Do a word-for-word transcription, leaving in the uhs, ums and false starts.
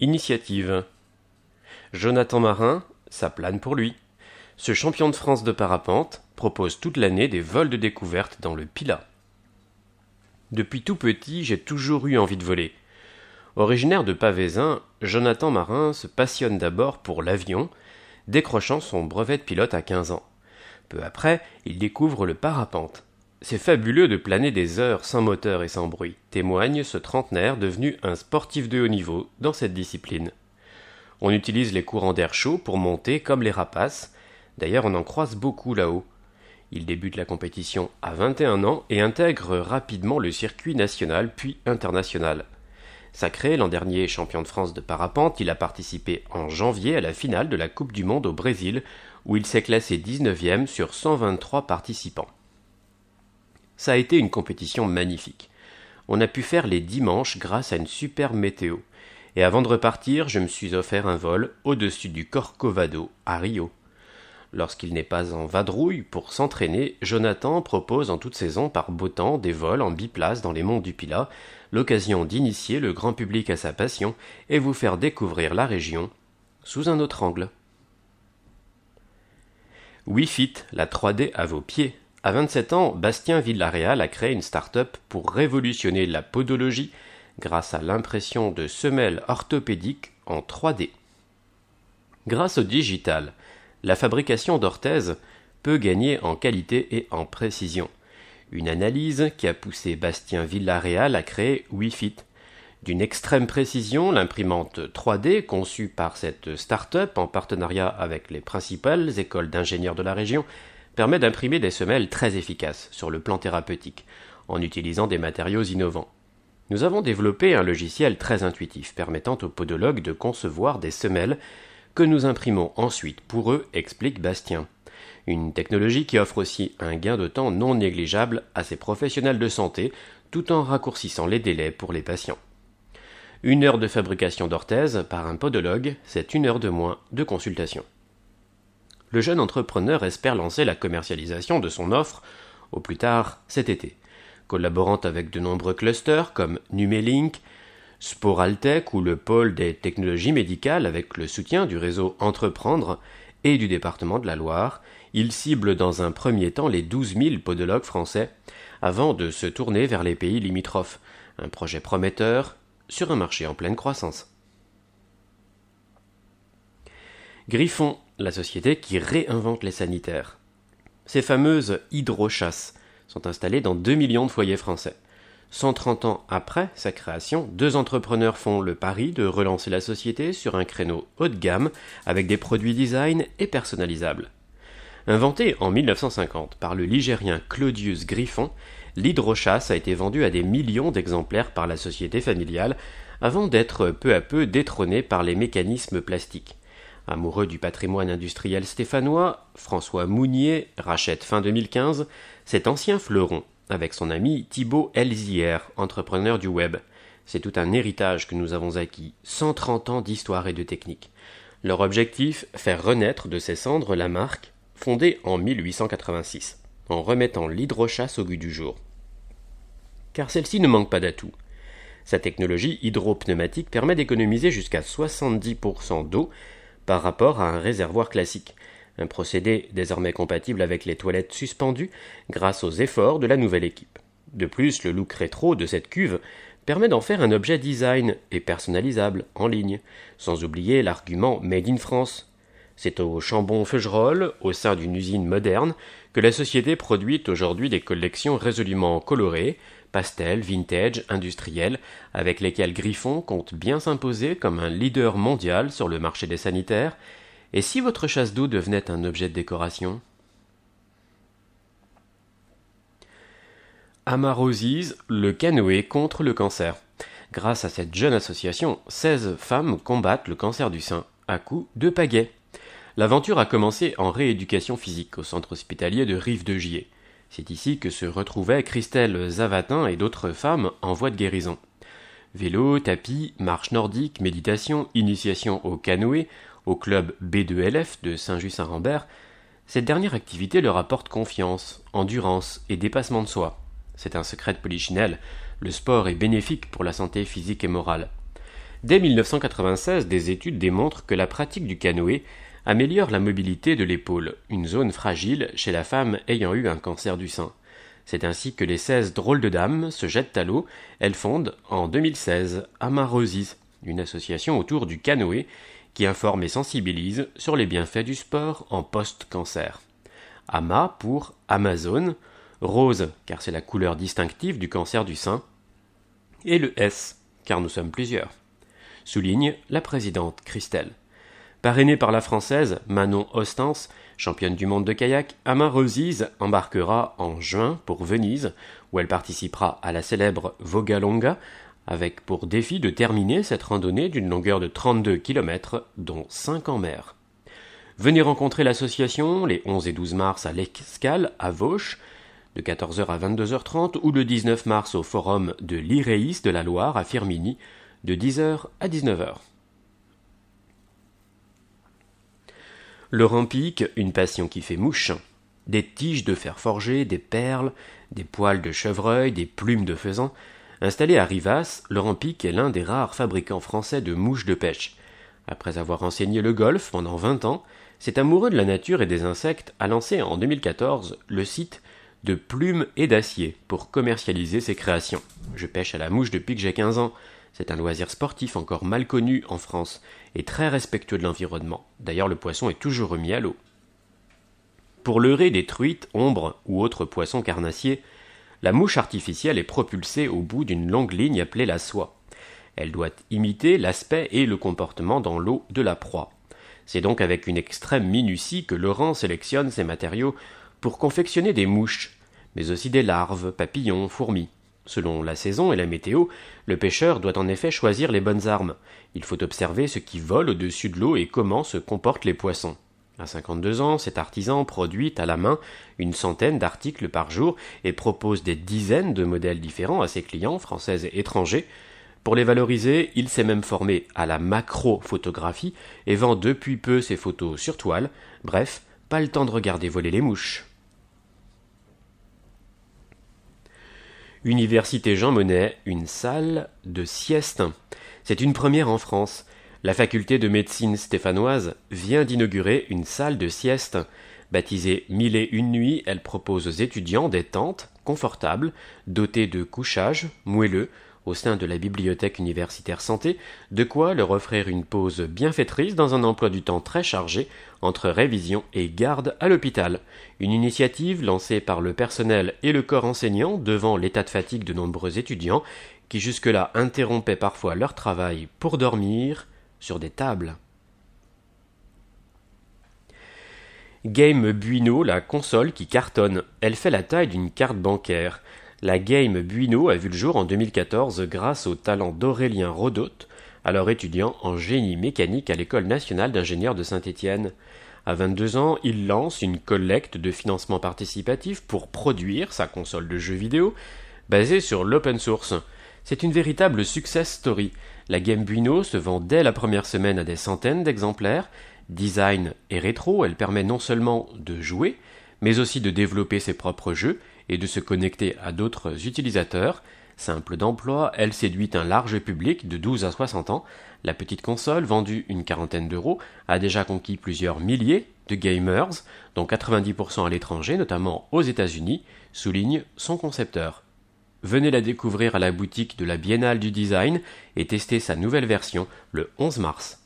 Initiative. Jonathan Marin, ça plane pour lui. Ce champion de France de parapente propose toute l'année des vols de découverte dans le Pilat. Depuis tout petit, j'ai toujours eu envie de voler. Originaire de Pavézin, Jonathan Marin se passionne d'abord pour l'avion, décrochant son brevet de pilote à quinze ans. Peu après, il découvre le parapente. C'est fabuleux de planer des heures sans moteur et sans bruit, témoigne ce trentenaire devenu un sportif de haut niveau dans cette discipline. On utilise les courants d'air chaud pour monter comme les rapaces, d'ailleurs on en croise beaucoup là-haut. Il débute la compétition à vingt et un ans et intègre rapidement le circuit national puis international. Sacré l'an dernier champion de France de parapente, il a participé en janvier à la finale de la Coupe du Monde au Brésil, où il s'est classé dix-neuvième sur cent vingt-trois participants. Ça a été une compétition magnifique. On a pu faire les dimanches grâce à une super météo. Et avant de repartir, je me suis offert un vol au-dessus du Corcovado, à Rio. Lorsqu'il n'est pas en vadrouille pour s'entraîner, Jonathan propose en toute saison par beau temps des vols en biplace dans les monts du Pilat, l'occasion d'initier le grand public à sa passion et vous faire découvrir la région sous un autre angle. WeFit, la trois D à vos pieds. À vingt-sept ans, Bastien Villaréal a créé une start-up pour révolutionner la podologie grâce à l'impression de semelles orthopédiques en trois D. Grâce au digital, la fabrication d'orthèses peut gagner en qualité et en précision. Une analyse qui a poussé Bastien Villaréal à créer WeFit. D'une extrême précision, l'imprimante trois D, conçue par cette start-up en partenariat avec les principales écoles d'ingénieurs de la région, permet d'imprimer des semelles très efficaces sur le plan thérapeutique, en utilisant des matériaux innovants. Nous avons développé un logiciel très intuitif permettant aux podologues de concevoir des semelles que nous imprimons ensuite pour eux, explique Bastien. Une technologie qui offre aussi un gain de temps non négligeable à ces professionnels de santé, tout en raccourcissant les délais pour les patients. Une heure de fabrication d'orthèses par un podologue, c'est une heure de moins de consultation. Le jeune entrepreneur espère lancer la commercialisation de son offre au plus tard cet été, collaborant avec de nombreux clusters comme Numelink, Sporaltech ou le pôle des technologies médicales avec le soutien du réseau Entreprendre et du département de la Loire. Il cible dans un premier temps les douze mille podologues français avant de se tourner vers les pays limitrophes. Un projet prometteur sur un marché en pleine croissance. Griffon, la société qui réinvente les sanitaires. Ces fameuses hydrochasses sont installées dans deux millions de foyers français. cent trente ans après sa création, deux entrepreneurs font le pari de relancer la société sur un créneau haut de gamme avec des produits design et personnalisables. Inventé en mille neuf cent cinquante par le Ligérien Claudius Griffon, l'hydrochasse a été vendue à des millions d'exemplaires par la société familiale avant d'être peu à peu détrônée par les mécanismes plastiques. Amoureux du patrimoine industriel stéphanois, François Mounier rachète fin deux mille quinze cet ancien fleuron avec son ami Thibaut Elzière, entrepreneur du web. C'est tout un héritage que nous avons acquis, cent trente ans d'histoire et de technique. Leur objectif, faire renaître de ses cendres la marque, fondée en mille huit cent quatre-vingt-six, en remettant l'hydrochasse au goût du jour. Car celle-ci ne manque pas d'atouts. Sa technologie hydropneumatique permet d'économiser jusqu'à soixante-dix pour cent d'eau par rapport à un réservoir classique. Un procédé désormais compatible avec les toilettes suspendues grâce aux efforts de la nouvelle équipe. De plus, le look rétro de cette cuve permet d'en faire un objet design et personnalisable en ligne, sans oublier l'argument Made in France. C'est au Chambon-Feugerolles, au sein d'une usine moderne, que la société produit aujourd'hui des collections résolument colorées, pastel, vintage, industrielles, avec lesquelles Griffon compte bien s'imposer comme un leader mondial sur le marché des sanitaires. Et si votre chasse d'eau devenait un objet de décoration ? Amarosies, le canoë contre le cancer. Grâce à cette jeune association, seize femmes combattent le cancer du sein à coups de pagaie. L'aventure a commencé en rééducation physique au centre hospitalier de Rive-de-Gier. C'est ici que se retrouvaient Christelle Zavatin et d'autres femmes en voie de guérison. Vélo, tapis, marche nordique, méditation, initiation au canoë, au club B deux L F de Saint-Just-Saint-Rambert, cette dernière activité leur apporte confiance, endurance et dépassement de soi. C'est un secret de Polichinelle, le sport est bénéfique pour la santé physique et morale. Dès mille neuf cent quatre-vingt-seize, des études démontrent que la pratique du canoë améliore la mobilité de l'épaule, une zone fragile chez la femme ayant eu un cancer du sein. C'est ainsi que les seize drôles de dames se jettent à l'eau. Elles fondent, en deux mille seize, Amarosies, une association autour du canoë qui informe et sensibilise sur les bienfaits du sport en post-cancer. Ama pour Amazon, rose car c'est la couleur distinctive du cancer du sein, et le S car nous sommes plusieurs, souligne la présidente Christelle. Parrainée par la Française Manon Ostens, championne du monde de kayak, Amarosies embarquera en juin pour Venise, où elle participera à la célèbre Vogalonga, avec pour défi de terminer cette randonnée d'une longueur de trente-deux kilomètres, dont cinq en mer. Venez rencontrer l'association les onze et douze mars à l'Escale, à Vauches, de quatorze heures à vingt-deux heures trente, ou le dix-neuf mars au forum de l'Iréis de la Loire à Firminy, de dix heures à dix-neuf heures. Le rampic, une passion qui fait mouche. Des tiges de fer forgé, des perles, des poils de chevreuil, des plumes de faisan. Installé à Rivas, le rampic est l'un des rares fabricants français de mouches de pêche. Après avoir enseigné le golf pendant vingt ans, cet amoureux de la nature et des insectes a lancé en deux mille quatorze le site de Plumes et d'Acier pour commercialiser ses créations. Je pêche à la mouche depuis que j'ai quinze ans. C'est un loisir sportif encore mal connu en France et très respectueux de l'environnement. D'ailleurs, le poisson est toujours remis à l'eau. Pour leurrer des truites, ombres ou autres poissons carnassiers, la mouche artificielle est propulsée au bout d'une longue ligne appelée la soie. Elle doit imiter l'aspect et le comportement dans l'eau de la proie. C'est donc avec une extrême minutie que Laurent sélectionne ses matériaux pour confectionner des mouches, mais aussi des larves, papillons, fourmis. Selon la saison et la météo, le pêcheur doit en effet choisir les bonnes armes. Il faut observer ce qui vole au-dessus de l'eau et comment se comportent les poissons. À cinquante-deux ans, cet artisan produit à la main une centaine d'articles par jour et propose des dizaines de modèles différents à ses clients, français et étrangers. Pour les valoriser, il s'est même formé à la macro-photographie et vend depuis peu ses photos sur toile. Bref, pas le temps de regarder voler les mouches. Université Jean Monnet, une salle de sieste. C'est une première en France. La faculté de médecine stéphanoise vient d'inaugurer une salle de sieste. Baptisée Mille et une nuits, elle propose aux étudiants des tentes confortables, dotées de couchages moelleux, au sein de la bibliothèque universitaire santé, de quoi leur offrir une pause bienfaitrice dans un emploi du temps très chargé entre révision et garde à l'hôpital. Une initiative lancée par le personnel et le corps enseignant devant l'état de fatigue de nombreux étudiants qui jusque-là interrompaient parfois leur travail pour dormir sur des tables. Game Buino, la console qui cartonne. Elle fait la taille d'une carte bancaire. La Game Buino a vu le jour en deux mille quatorze grâce au talent d'Aurélien Rodotte, alors étudiant en génie mécanique à l'École nationale d'ingénieurs de Saint-Étienne. À vingt-deux ans, il lance une collecte de financement participatif pour produire sa console de jeux vidéo basée sur l'open source. C'est une véritable success story. La Game Buino se vend dès la première semaine à des centaines d'exemplaires. Design et rétro, elle permet non seulement de jouer, mais aussi de développer ses propres jeux et de se connecter à d'autres utilisateurs. Simple d'emploi, elle séduit un large public de douze à soixante ans. La petite console, vendue une quarantaine d'euros, a déjà conquis plusieurs milliers de gamers, dont quatre-vingt-dix pour cent à l'étranger, notamment aux États-Unis, souligne son concepteur. Venez la découvrir à la boutique de la Biennale du Design et tester sa nouvelle version le onze mars.